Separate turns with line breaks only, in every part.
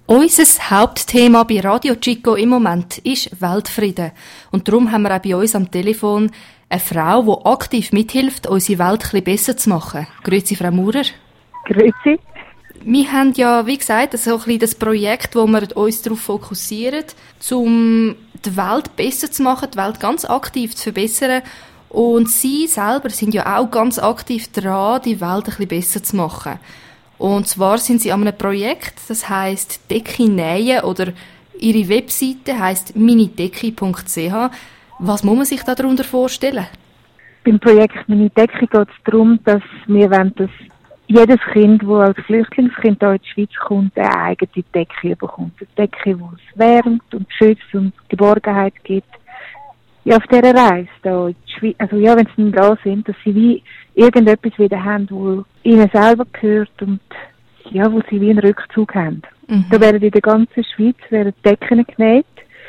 Unser Hauptthema bei Radio Chico im Moment ist Weltfrieden. Und darum haben wir auch bei uns am Telefon eine Frau, die aktiv mithilft, unsere Welt ein bisschen besser zu machen. Grüezi, Frau Maurer.
Grüezi.
Wir haben ja, wie gesagt, so ein bisschen das Projekt, wo wir uns darauf fokussieren, um die Welt besser zu machen, die Welt ganz aktiv zu verbessern. Und Sie selber sind ja auch ganz aktiv dran, die Welt ein bisschen besser zu machen. Und zwar sind Sie an einem Projekt, das heisst Decke nähen, oder Ihre Webseite heisst minidecke.ch. Was muss man sich darunter vorstellen?
Beim Projekt Minidecke geht es darum, dass wir wollen, dass jedes Kind, das als Flüchtlingskind hier in die Schweiz kommt, eine eigene Decke bekommt. Eine Decke, die es wärmt und schützt und Geborgenheit gibt. Ja, auf dieser Reise da in die Schweiz, also ja, wenn sie dann da sind, dass sie wie irgendetwas wieder haben, das ihnen selber gehört und ja, wo sie wie einen Rückzug haben. Da werden in der ganzen Schweiz Decken genäht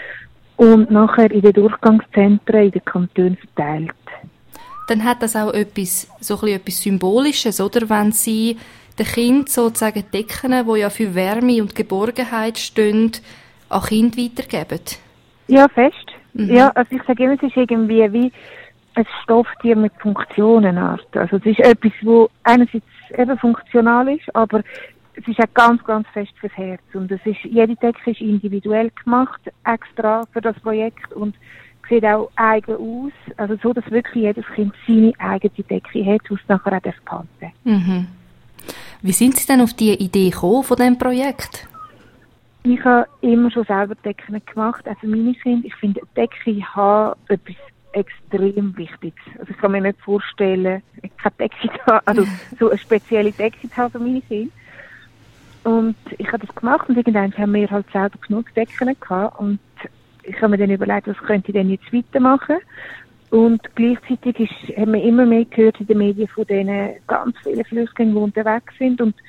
und nachher in den Durchgangszentren in den Kantonen verteilt.
Dann hat das auch etwas Symbolisches, oder? Wenn Sie den Kindern sozusagen Decken, die ja für Wärme und Geborgenheit stehen, an Kinder weitergeben.
Ja, fest. Ja, also ich sage immer, es ist irgendwie wie ein Stofftier mit Funktionenart. Also es ist etwas, das einerseits eben funktional ist, aber es ist auch ganz, ganz fest fürs Herz. Und jede Decke ist individuell gemacht, extra für das Projekt und sieht auch eigen aus. Also so, dass wirklich jedes Kind seine eigene Decke hat, die es nachher auch passen darf.
Mhm. Wie sind Sie denn auf die Idee gekommen von diesem Projekt?
Ich habe immer schon selber Decken gemacht, auch für meine Kinder. Ich finde, Decke haben etwas extrem Wichtiges. Also ich kann mir nicht vorstellen, keine Decke zu haben, also so eine spezielle Decke zu haben für meine Kinder. Und ich habe das gemacht und irgendwann haben wir halt selber genug Decken gehabt und ich habe mir dann überlegt, was könnte ich denn jetzt weitermachen. Und gleichzeitig haben wir immer mehr gehört in den Medien von denen ganz vielen Flüchtlingen, die unterwegs sind. Und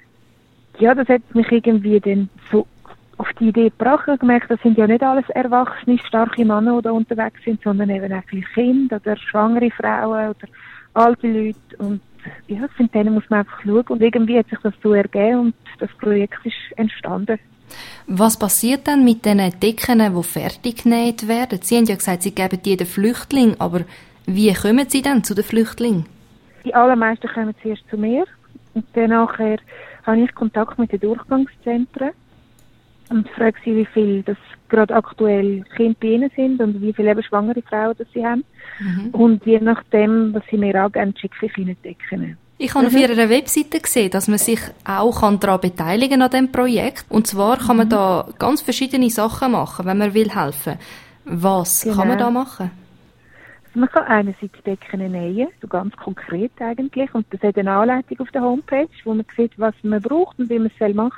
ja, das hat mich irgendwie dann so auf die Idee gebracht und gemerkt, das sind ja nicht alles erwachsene, starke Männer, die da unterwegs sind, sondern eben auch viele Kinder oder schwangere Frauen oder alte Leute. Und ja, ich finde, denen muss man einfach schauen. Und irgendwie hat sich das so ergeben und das Projekt ist entstanden.
Was passiert dann mit den Decken, die fertig genäht werden? Sie haben ja gesagt, Sie geben die den Flüchtlingen, aber wie kommen Sie dann zu den Flüchtlingen?
Die allermeisten kommen zuerst zu mir und dann nachher habe ich Kontakt mit den Durchgangszentren und frage sie, wie viel das gerade aktuell Kinder bei ihnen sind und wie viele eben schwangere Frauen das sie haben. Und je nachdem, was sie mir angeben, schicke ich ihnen Decken.
Ich habe auf Ihrer Webseite gesehen, dass man sich auch daran beteiligen kann an diesem Projekt. Und zwar kann man da ganz verschiedene Sachen machen, wenn man will helfen. Was kann man da machen?
Man kann einerseits Decken nähen, so ganz konkret eigentlich. Und das hat eine Anleitung auf der Homepage, wo man sieht, was man braucht und wie man es machen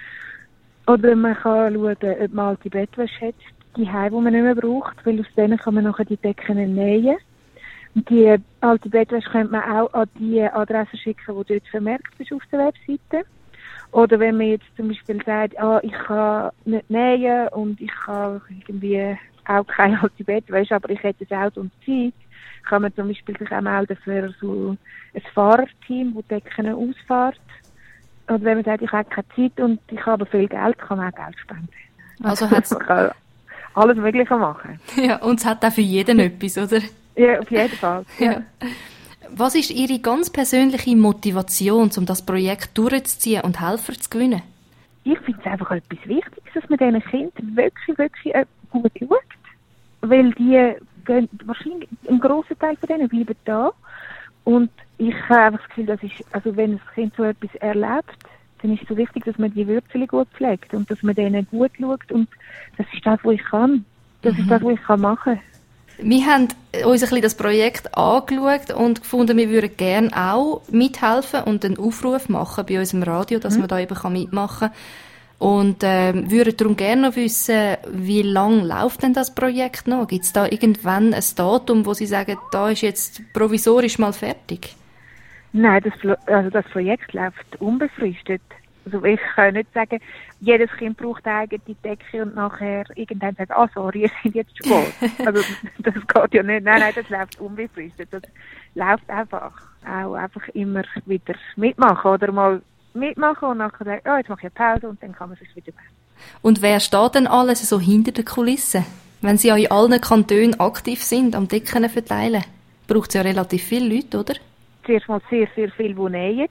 soll. Oder man kann schauen, ob man alte Bettwäsche hat, die Heim, die man nicht mehr braucht, weil aus denen kann man nachher die Decken nähen. Und die alte Bettwäsche könnte man auch an die Adresse schicken, die dort vermerkt ist auf der Webseite. Oder wenn man jetzt zum Beispiel sagt, ich kann nicht nähen und ich kann irgendwie auch keine alte Bettwäsche, aber ich hätte ein Auto und Zeit, kann man zum Beispiel sich auch melden für so ein Fahrerteam, das Decken ausfährt. Oder wenn man sagt, ich habe keine Zeit und ich habe viel Geld, kann man auch Geld spenden.
Also man
kann alles Mögliche machen.
Ja, und es hat auch für jeden etwas, oder?
Ja, auf jeden Fall. Ja.
Was ist Ihre ganz persönliche Motivation, um das Projekt durchzuziehen und Helfer zu gewinnen?
Ich finde es einfach etwas Wichtiges, dass man diesen Kindern wirklich gut schaut. Weil die gehen, wahrscheinlich ein grosser Teil von denen bleiben da. Und ich habe einfach das Gefühl, dass also wenn das Kind so etwas erlebt, dann ist es so wichtig, dass man die Wurzeln gut pflegt und dass man denen gut schaut. Und das ist das, was ich kann. Das ist das, was ich machen kann.
Wir haben uns ein bisschen das Projekt angeschaut und gefunden, wir würden gerne auch mithelfen und einen Aufruf machen bei unserem Radio, dass man da eben mitmachen kann. Und würden darum gerne noch wissen, wie lange läuft denn das Projekt noch? Gibt es da irgendwann ein Datum, wo Sie sagen, da ist jetzt provisorisch mal fertig?
Nein, das Projekt läuft unbefristet. Also ich kann nicht sagen, jedes Kind braucht eine eigene Decke und nachher irgendwann sagt, sorry, ihr seid jetzt zu spät. Also das geht ja nicht. Nein, das läuft unbefristet. Das läuft einfach. Auch einfach immer wieder mitmachen oder mal mitmachen und nachher sagen, jetzt mache ich eine Pause und dann kann man sich wieder machen.
Und wer steht denn alles so hinter den Kulissen? Wenn Sie ja in allen Kantonen aktiv sind, am Decken verteilen, braucht es ja relativ viele Leute, oder?
Zuerst mal sehr, sehr viel, die nähen.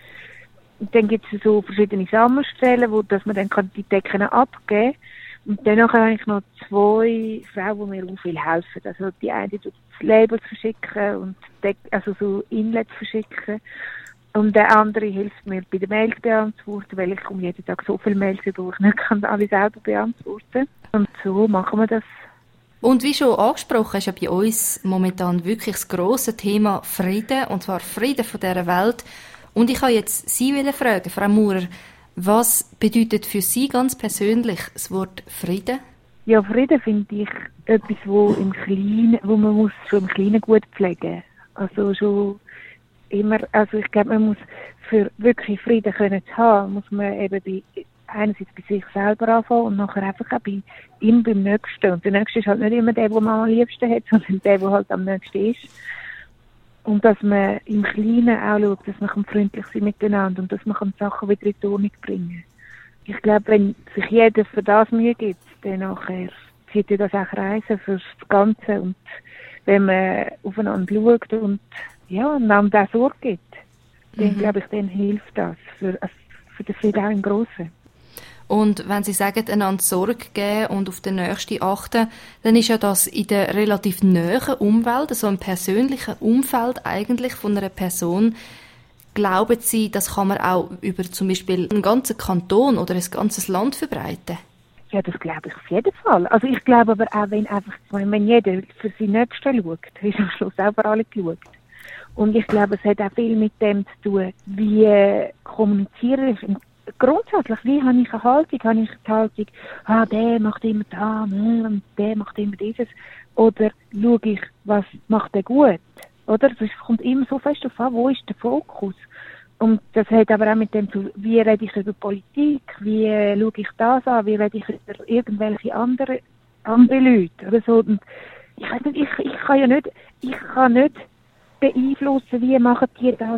Dann gibt es so verschiedene Sammelstellen, dass man dann die Decken abgeben kann. Und dann habe ich noch 2 Frauen, die mir auch viel helfen. Also die eine tut das Label verschicken und also so Inlets verschicken. Und der andere hilft mir bei den Mails beantworten, weil ich komme jeden Tag so viele Mails über, ich nicht kann alle selber beantworten. Und so machen wir das.
Und wie schon angesprochen, ist ja bei uns momentan wirklich das grosse Thema Frieden, und zwar Frieden von dieser Welt. Und ich wollte jetzt Sie fragen, Frau Maurer, was bedeutet für Sie ganz persönlich das Wort Frieden?
Ja, Frieden finde ich etwas, wo man muss schon im Kleinen gut pflegen. Also schon immer, also ich glaube, man muss für wirklich Frieden können zu haben, muss man eben einerseits bei sich selber anfangen und nachher einfach auch beim Nächsten. Und der Nächste ist halt nicht immer der man am liebsten hat, sondern der halt am nächsten ist. Und dass man im Kleinen auch schaut, dass man freundlich sein miteinander und dass man Sachen wieder in die Ordnung bringen kann. Ich glaube, wenn sich jeder für das Mühe gibt, dann nachher zieht das auch Kreise fürs Ganze. Und wenn man aufeinander schaut und ja, einander auch Sorge gibt, dann glaube ich, dann hilft das für den Frieden auch im Grossen.
Und wenn Sie sagen, einander Sorge geben und auf den Nächsten achten, dann ist ja das in der relativ nahen Umwelt, also im persönlichen Umfeld eigentlich von einer Person. Glauben Sie, das kann man auch über zum Beispiel einen ganzen Kanton oder ein ganzes Land verbreiten?
Ja, das glaube ich auf jeden Fall. Also ich glaube aber auch, wenn jeder für seinen Nächsten schaut, ist am Schluss auch für alle geschaut. Und ich glaube, es hat auch viel mit dem zu tun, wie kommuniziere ich. Grundsätzlich, wie habe ich eine Haltung? Habe ich die Haltung, der macht immer das und der macht immer dieses? Oder schaue ich, was macht der gut? Oder? Es kommt immer so fest darauf an, wo ist der Fokus? Und das hat aber auch mit dem zu, wie rede ich über Politik? Wie schaue ich das an? Wie rede ich über irgendwelche andere Leute? Oder so. Und ich kann nicht beeinflussen, wie machen die das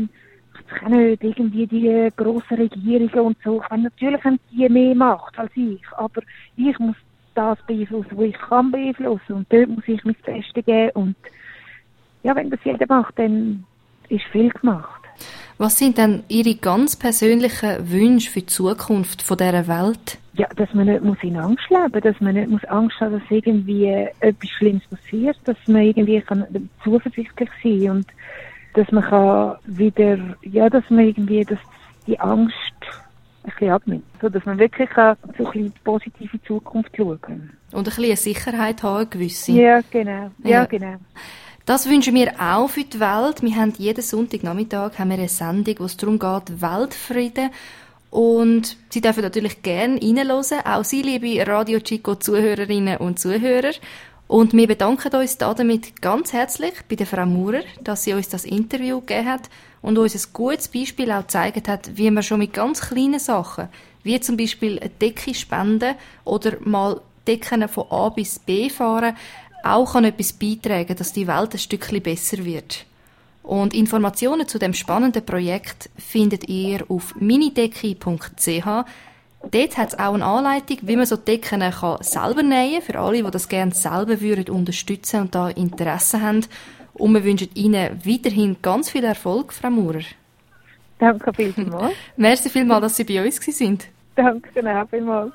ich kann nicht irgendwie die grossen Regierungen und so. Ich meine, natürlich haben die mehr Macht als ich, aber ich muss das beeinflussen, was ich kann beeinflussen. Und dort muss ich mein Bestes geben. Und ja, wenn das jeder macht, dann ist viel gemacht.
Was sind denn Ihre ganz persönlichen Wünsche für die Zukunft von dieser Welt?
Ja, dass man nicht muss in Angst leben, dass man nicht muss Angst haben, dass irgendwie etwas Schlimmes passiert, dass man irgendwie zuversichtlich sein kann und dass man kann wieder, ja, dass man irgendwie, dass die Angst ein bisschen abnimmt. So, dass man wirklich so ein bisschen positive Zukunft schauen kann.
Und ein bisschen eine Sicherheit haben, eine gewisse.
Ja, genau. Ja, genau.
Das wünschen wir auch für die Welt. Wir haben jeden Sonntagnachmittag eine Sendung, wo es darum geht, Weltfrieden. Und Sie dürfen natürlich gerne reinhören. Auch Sie, liebe Radio Chico Zuhörerinnen und Zuhörer. Und wir bedanken uns damit ganz herzlich bei der Frau Maurer, dass sie uns das Interview gegeben hat und uns ein gutes Beispiel auch gezeigt hat, wie man schon mit ganz kleinen Sachen, wie zum Beispiel eine Decke spenden oder mal Decken von A bis B fahren, auch an etwas beitragen, dass die Welt ein Stückchen besser wird. Und Informationen zu dem spannenden Projekt findet ihr auf minidecki.ch. Dort hat es auch eine Anleitung, wie man so Decken selber nähen kann, für alle, die das gerne selber unterstützen würden und da Interesse haben. Und wir wünschen Ihnen weiterhin ganz viel Erfolg, Frau Maurer.
Danke vielmals.
Merci vielmals, dass Sie bei uns waren.
Danke, vielmals.